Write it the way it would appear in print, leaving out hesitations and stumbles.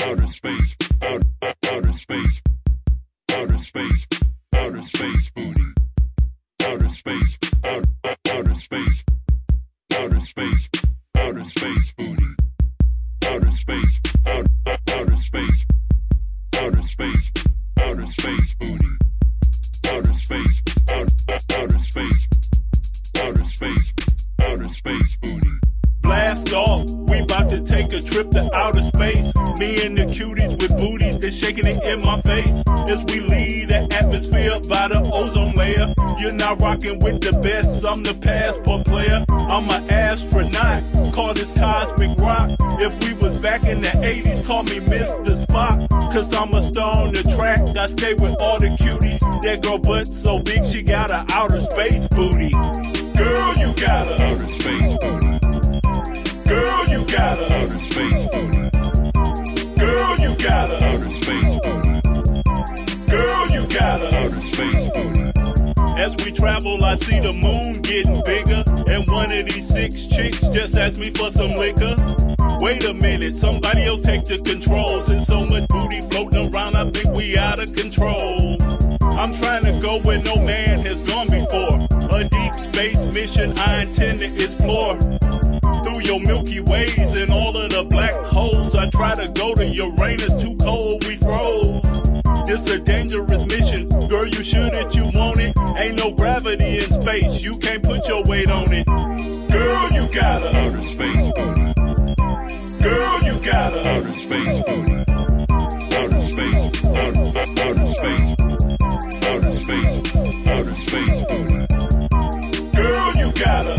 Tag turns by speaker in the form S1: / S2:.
S1: outer space, outer space, outer space, outer space booty, outer space, outer space, outer space, outer space booty, outer space, outer space, outer space, outer space booty, outer space, outer space, outer space, outer space booty.
S2: Blast off, we about to take a trip to outer space. Me and the cuties with booties, they're shaking it in my face. As we leave the atmosphere by the ozone layer. You're not rocking with the best, I'm the passport player. I'm an astronaut, call this cosmic rock. If we was back in the 80s, call me Mr. Spock. Cause I'm a star on the track, I stay with all the cuties. That girl butt so big, she got a outer space booty. Girl, you got a
S1: outer space booty.
S2: Girl, you got a
S1: outer space booty.
S2: Girl, you got a
S1: outer space booty.
S2: Girl, you got a
S1: outer space booty.
S2: As we travel, I see the moon getting bigger. And one of these 6 chicks just asked me for some liquor. Wait a minute, somebody else take the control. Since so much booty floating around, I think we out of control. I'm trying to go where no man has gone before. A deep space mission I intend to explore. Through your Milky Ways and all of the black holes. I try to go to Uranus, too cold, we froze. This a dangerous mission, girl, you should if you want it. Ain't no gravity in space, you can't put your weight on it. Girl, you got a
S1: outer space booty.
S2: Girl, you got a
S1: outer space booty. Outer space, outer space, outer space, outer space booty.
S2: Girl, you got a